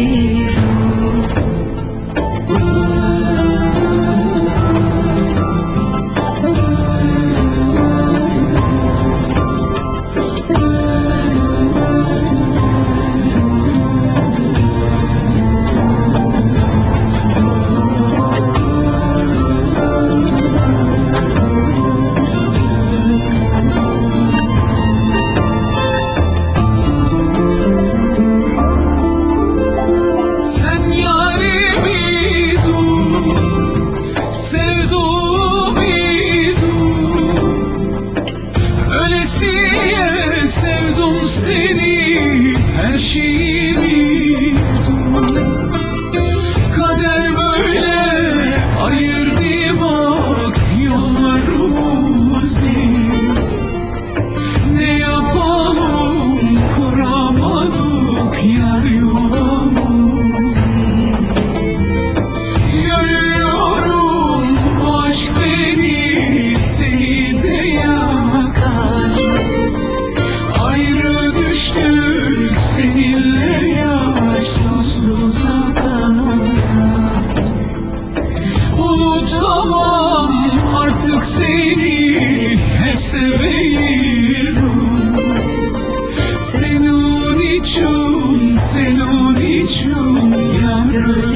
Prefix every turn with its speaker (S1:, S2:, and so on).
S1: Sevdum seni, her şeyimi kader böyle ayırdı bak yollarımızı. Ne yapalım kuramadık yar yuvamızı. Görüyorum bu aşk beni, seni de yakar. Ayrı düştük seninle yaş sonsuza kadar. Unutamam artık seni, hep seviyorum. Senin için yarım